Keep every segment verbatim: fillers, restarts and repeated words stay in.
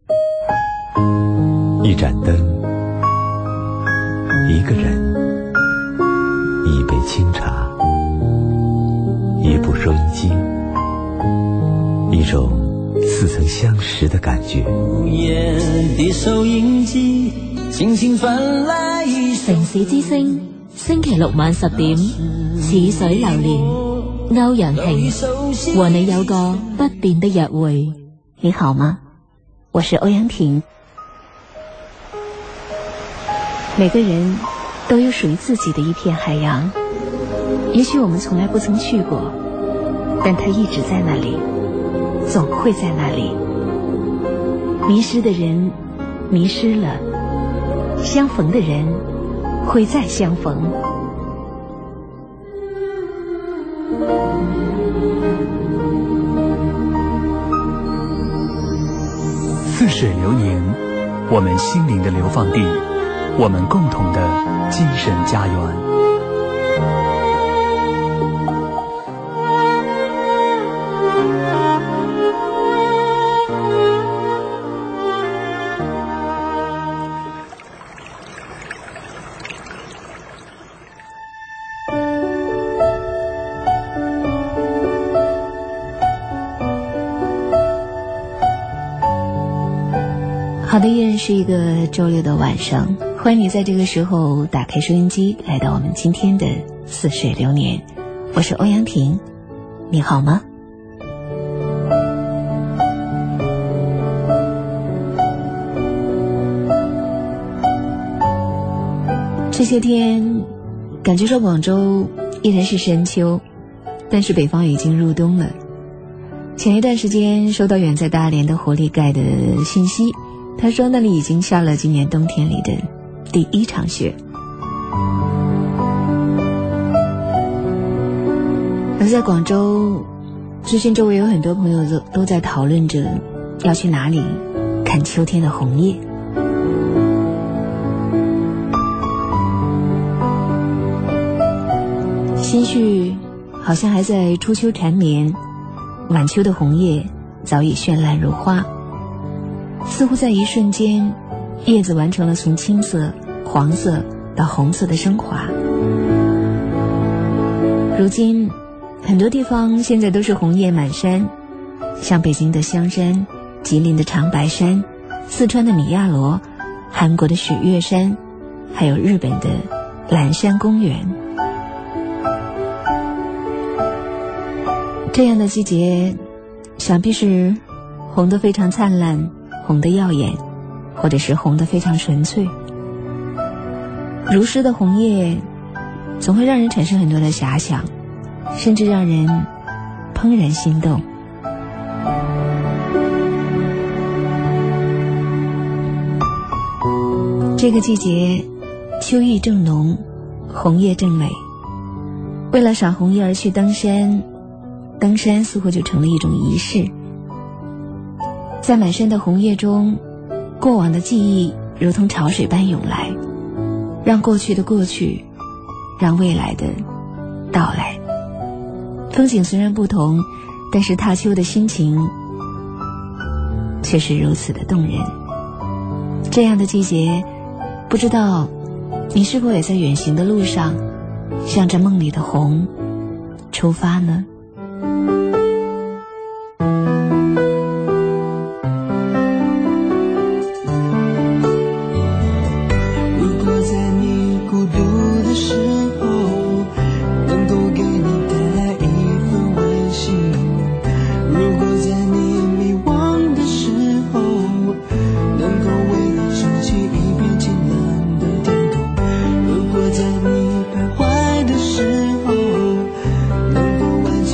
一盏灯，一个人，一杯清茶，一部收音机，一种似曾相识的感觉。 午夜的收音機輕輕傳來一首城市之聲，星期六晚十點，似水流年，歐陽婷和你有個不變的約會。你好嗎？我是歐陽婷。每個人都有屬於自己的一片海洋，也許我們從來不曾去過，但它一直在那裡，總會在那裡。迷失的人迷失了，相逢的人會再相逢。 似水流年，我们心灵的流放地，我们共同的精神家园。 好的，依然是一个周六的晚上，欢迎你在这个时候打开收音机，来到我们今天的似水流年。我是欧阳婷，你好吗？这些天感觉说广州依然是深秋，但是北方已经入冬了。前一段时间收到远在大连的活力盖的信息，他说那里已经下了今年冬天里的第一场雪。而在广州，最近周围有很多朋友都都在讨论着要去哪里看秋天的红叶。心绪好像还在初秋缠绵，晚秋的红叶早已绚烂如花，似乎在一瞬间，叶子完成了从青色、黄色到红色的升华。如今很多地方现在都是红叶满山，像北京的香山、吉林的长白山、四川的米亚罗、韩国的雪岳山，还有日本的蓝山公园。这样的季节想必是红得非常灿烂，红得耀眼，或者是红得非常纯粹。如诗的红叶总会让人产生很多的遐想，甚至让人怦然心动。这个季节秋意正浓，红叶正美。为了赏红叶而去登山，登山似乎就成了一种仪式。在满山的红叶中，过往的记忆如同潮水般涌来，让过去的过去，让未来的到来。风景虽然不同，但是踏秋的心情却是如此的动人。这样的季节，不知道你是否也在远行的路上，向着梦里的红出发呢？ 如果在你徘徊的时候，能够挽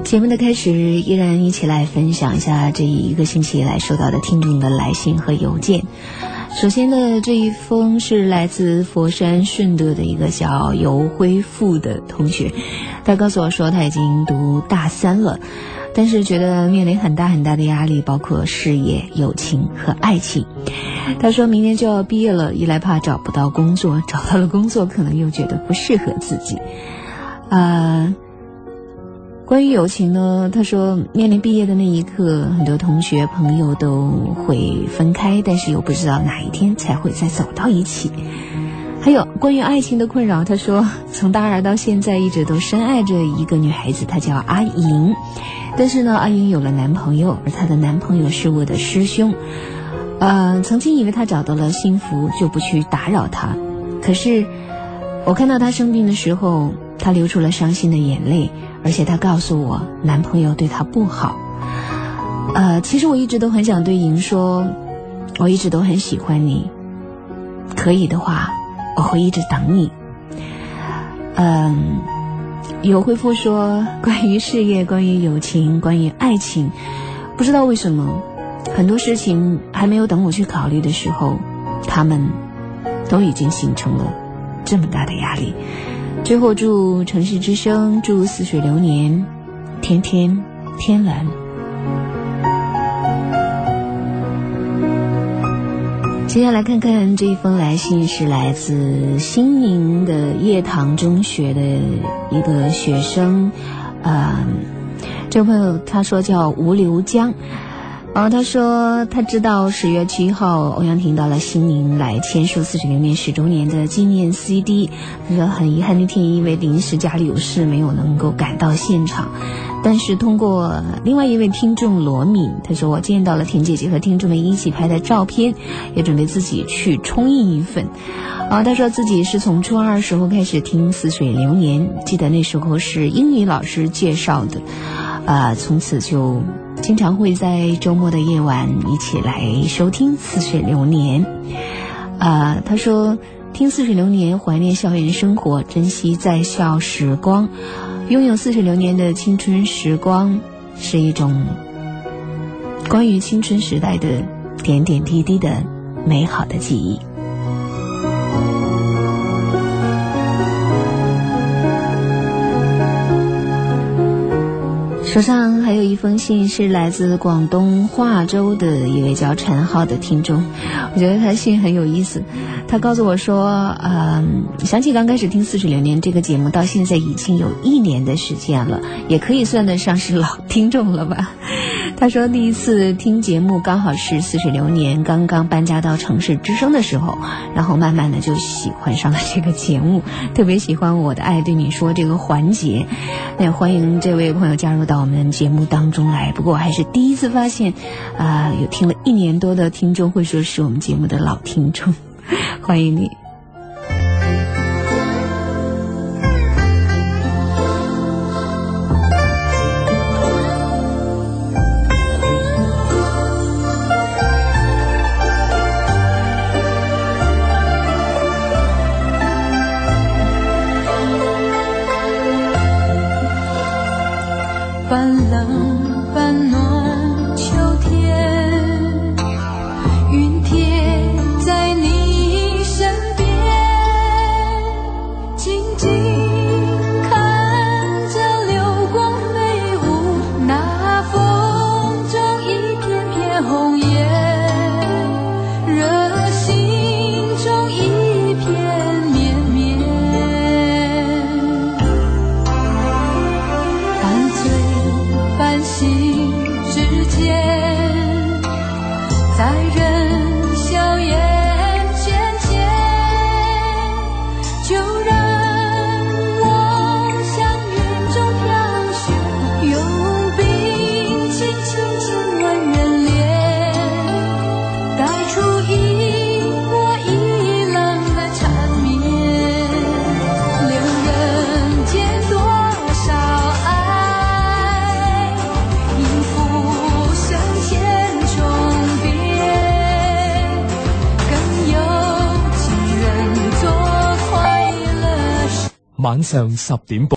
节目的开始，依然一起来分享一下这一个星期以来收到的听众的来信和邮件。首先的这一封是来自佛山顺德的一个叫游恢复的同学，他告诉我说他已经读大三了，但是觉得面临很大很大的压力，包括事业、友情和爱情。他说明年就要毕业了，一来怕找不到工作，找到了工作可能又觉得不适合自己。呃关于友情呢，他说面临毕业的那一刻，很多同学朋友都会分开，但是又不知道哪一天才会再走到一起。还有关于爱情的困扰，他说从大二到现在一直都深爱着一个女孩子，她叫阿莹，但是呢阿莹有了男朋友，而她的男朋友是我的师兄。呃，曾经以为她找到了幸福就不去打扰她，可是我看到她生病的时候，她流出了伤心的眼泪，而且她告诉我男朋友对她不好。呃，其实我一直都很想对莹说，我一直都很喜欢你，可以的话我会一直等你。嗯，有回复说关于事业、关于友情、关于爱情，不知道为什么很多事情还没有等我去考虑的时候，他们都已经形成了这么大的压力。最后祝城市之声，祝似水流年，天天天蓝。接下来看看这一封来信，是来自新宁的叶塘中学的一个学生，呃，这位朋友他说叫吴流江。然后他说他知道十月七号欧阳婷到了新宁来签署似水流年十周年的纪念 C D， 他说很遗憾那天因为临时家里有事没有能够赶到现场，但是通过另外一位听众罗敏，他说我见到了婷姐姐和听众们一起拍的照片，也准备自己去冲印一份。啊，他说自己是从初二时候开始听似水流年，记得那时候是英语老师介绍的，啊，从此就经常会在周末的夜晚一起来收听似水流年。啊，他说听似水流年，怀念校园生活，珍惜在校时光，拥有似水流年的青春时光，是一种关于青春时代的点点滴滴的美好的记忆。手上还有一封信，是来自广东化州的一位叫陈浩的听众，我觉得他信很有意思。他告诉我说，嗯，想起刚开始听似水流年这个节目，到现在已经有一年的时间了，也可以算得上是老听众了吧。他说第一次听节目刚好是似水流年刚刚搬家到城市之声的时候，然后慢慢的就喜欢上了这个节目，特别喜欢我的爱对你说这个环节。那欢迎这位朋友加入到我们节目当中来。不过我还是第一次发现啊、呃，有听了一年多的听众会说是我们节目的老听众，欢迎你。 半冷半暖秋天，云贴在你身边，静静看着流光飞舞，那风中一片片红叶，热心中一片绵绵，半醉半醒之间，在人笑颜浅浅，就让我向云中飘雪，用冰轻轻亲吻人脸，带出一波一浪的缠绵，留人间多少爱，应付生前重叠，更有情人做快乐事。 晚上十點半。